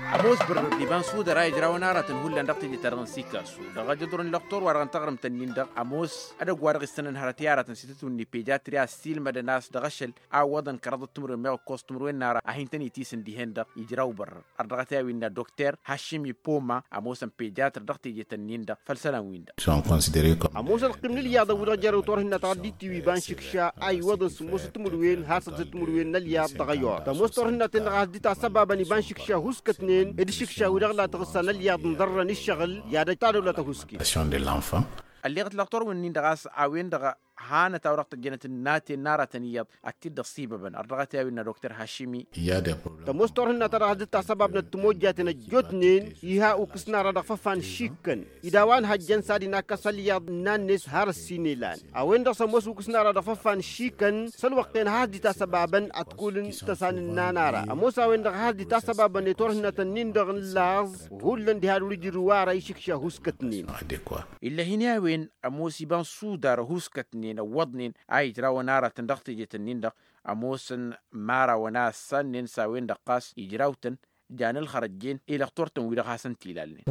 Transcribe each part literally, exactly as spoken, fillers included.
أموز بر ديبان سودا راي جراو نارة تنهول لندقتي دي ترغن سيكاسو دغا جدرن لقطور وارغن تغرم تنين دغ أموز أدق وارغ السنن هرتيارة تنسيتتو ني بيجات ريا ستيل مدى ناس دغشل أعوضن كرضو تمر ميو كوست تمروين نارة أهين تني تيسن ديهن دغ يجراو بر أردغتاوي ويندا دكتور هاشيمي بوما أموسن بيجات ردغتي دي تنين دغ فلسلان ويندا أموز القمن الياض ورجارو تورهن تعدي تيوي بان شكشا أي وضن سموس تمروين هاسد تمروين نليا تغير تموس تورهن تنغاز دي تاسبابا نبان شكشا هوسكتنين إدي شكشا ورغلا تغسان الياض نضرن الشغل يادا تارو لا تهوسكي اللي قلت لقطور ونين دغاس عوين دغا هانا تورقت الجنة الناتي نارة تنيض أكيد الصيبة بن أرغتها وإن دكتور هاشيمي تمستور هنا ترى هذا سبب نتموجات نجوتنين يها وكسنا ردا ففان شيكن إداوان هجن سادنا كسلياد نانس هارسينيلان أوين دا سموس وكسنا ردا ففان شيكن سلوقتين هذا سببا أتقولن تسان نانارا أموسا وين دا هذا سببا نتور هنا تنين دغن لاز هولن دي هارولي جروارا يشكشا هوسكتنين إلا هنا وين أموسي بان سودار هوسكتنين وضنين أي جرا نارة تندقتي جتنين دق أموسن مارا وناس سنين ساوين دقاس يجراوتن جان الخرجين إلى اخترتم ويدا حسن تيلالني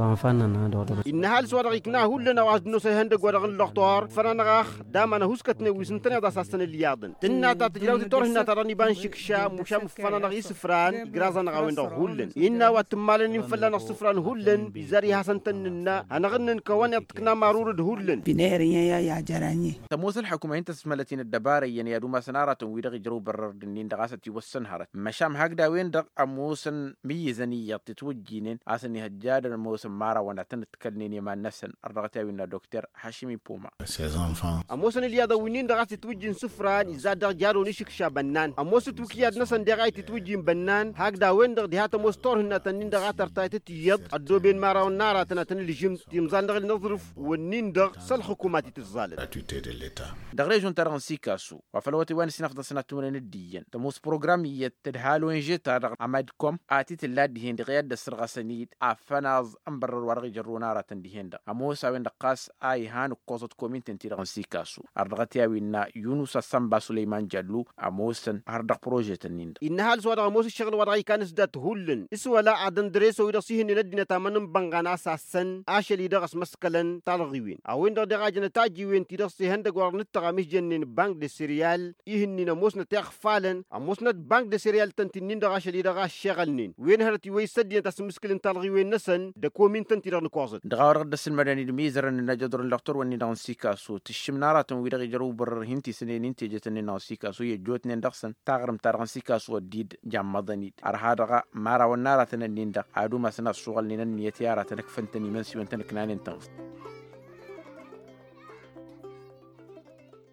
إن هال سوار يكنا هو لنا واحد نصه هندق ورغن الاختار فرنغاخ دام أنا هسكتني وسنتنا دا ساسن اليادن تنا تا تجراوتي تور هنا تراني بان شكشا مشام فرنغ سفران جرازا نغاوين دا هولن إنا واتمالن فلنا سفران هولن بزاري حسن تننا أنا غنن كوان يتكنا مارورد هولن بنيريا يا يا جراني تموس الحكومة انت سملتين الدباري يعني يدو ما سنارة ويدا يجرو برر دنين دغاسة يوسن هارت مشام هكذا وين دق أموسن مي زنية تتوجينين أصلني هجاد الموسم مارا ونتن تكلني مع نفسن أرغتها وينا دكتور هاشيمي بوما أموسن اللي هذا وينين دغاسة تتوجين سفران إذا دغ جارو نشك شابنان أموس توكياد نسن دغاي تتوجين بنان هكذا وين دغ دهات مستور هنا تنين دغا ترتاي تتيض الدوبين مارا ونارا تنتن الجيم تيمزان دغ نظرف ونين دغ سل حكوماتي تزالل دغريجون ترغن سيكاسو وفلوتي وين سنفضل سنة تمرين الديين تموس بروغرامي يتدهالو انجيتا عمادكم آتيت اللاد دهين دغياد دسرغا سنيد عفناز أمبر الورغي جرونارة دهين دا أموسا وين دقاس آي هانو قوزت كومين تنتيرغن سيكاسو أردغتيا وينا يونس سامبا سليمان جلو أموسن أردغ بروجي تنين دا إن هال سواد أموس الشغل ورغي كان سدات هولن إسوا لا عدن دريسو ويرسيهن ندينا تامنن بانغانا ساسن آشلي دغس مسكلن تالغيوين أوين دا دغاجن تاجي وين تيرسي هندق ورنتغا مش جنين بانك دي سيريال إهنين أموسنا تيغفالن أموسنا بانك دي سيريال تنتنين دغا شلي دغا شغلنين وين هرتي ويسدين تاس مسكلن تالغي وين نسن دا كومين تنتيرغن كوزت دغا ورغ دس المدني دميزرن نجدر اللقطور وني دان سيكاسو تشمنارة ويدغي جرو بر هنتي سنين انتي جتنين نان سيكاسو يجوتنين دغسن تاغرم تارغن سيكاسو وديد جام مدني أرهادغا مارا ونارة تنين دغ عادو ما سنة الشغل لنا نيتيارة تنك فنتني منسي وانتنك نانين تنفت